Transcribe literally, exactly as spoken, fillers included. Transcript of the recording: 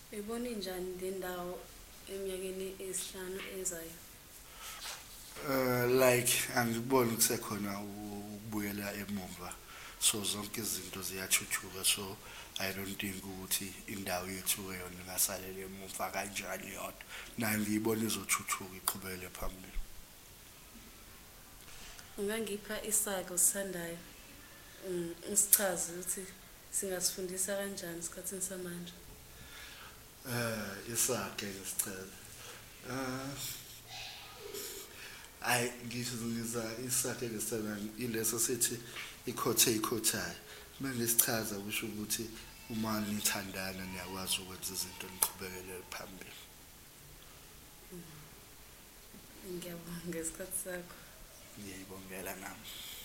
Uyibona njani le ndawo eminyakeni esihlanu ezayo? Uh, like angikuboni kusekhona ukubuyela emuva, so zonke izinto ziyathuthuka, so I don't think ukuthi indawo yethu yona ingasalela emuva kanjani yodwa, nayo ngiyibona izothuthuka iqhubekele phambili. Ungangipha isakho sithandayo, ngisichaze ukuthi singasifundisa kanjani esikhathini samanje? Eh isakhe ngisicela. Uh ay ngizungisa isakhe ngisela ileso sithi ikhothe ikhothayo. Manje sichaza kusho ukuthi uma nithandana niyakwazi ukwenza izinto niqhubekele phambili. Ngiyabonga ngesikhathi sakho. Ngiyibongela nami.